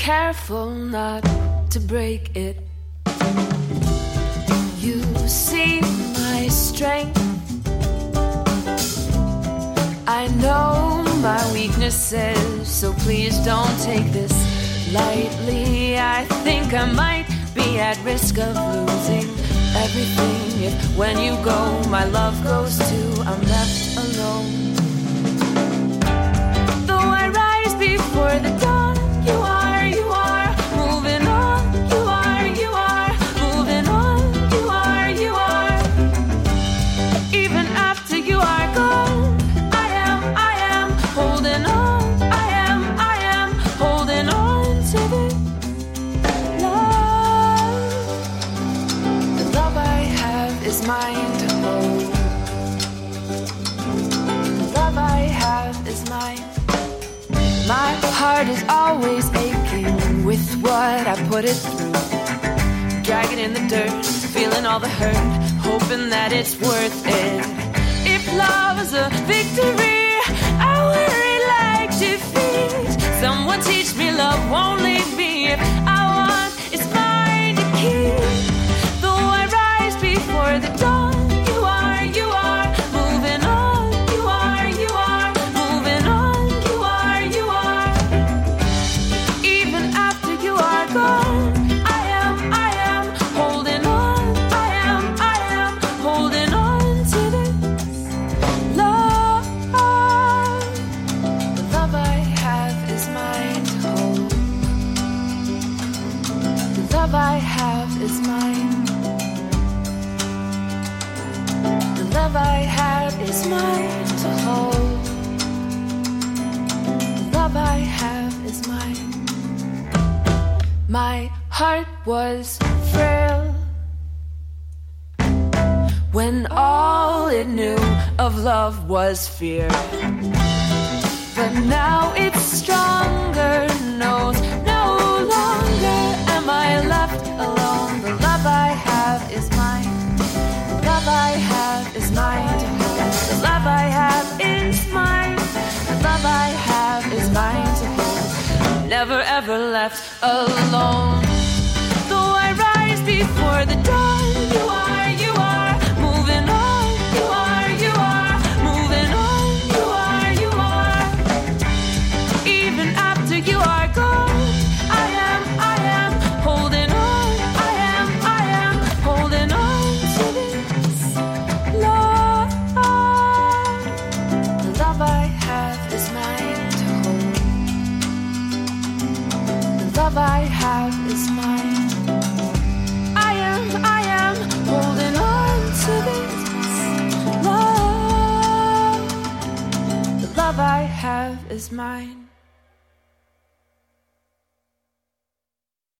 careful not to break it. You see my strength. I know my weaknesses, so please don't take this lightly. I think I might be at risk of losing everything if when you go, my love goes too. I'm left alone. Though I rise before the dawn, you are moving on. You are moving on. You are even after you are gone. I am holding on. I am holding on to this love. The love I have is mine to hold. The love I have is mine. My heart is always aching with what I put it through. Dragging in the dirt, feeling all the hurt, hoping that it's worth it. If love is a victory, I worry like defeat. Someone teach me love won't leave me. If I want, it's mine to keep. Though I rise before the dawn, you are moving on. You are moving on. You are even after you are gone. I am holding on. I am holding on to this love. The love I have is mine to hold. The love I have is mine. The love I have is mine to hold. The love I have is mine. My heart was frail when all it knew of love was fear. But now it's stronger, knows no longer am I left alone. The love I have is mine. The love I have is mine to hold. The love I have is mine. The love I have is mine to hold. Never ever left alone.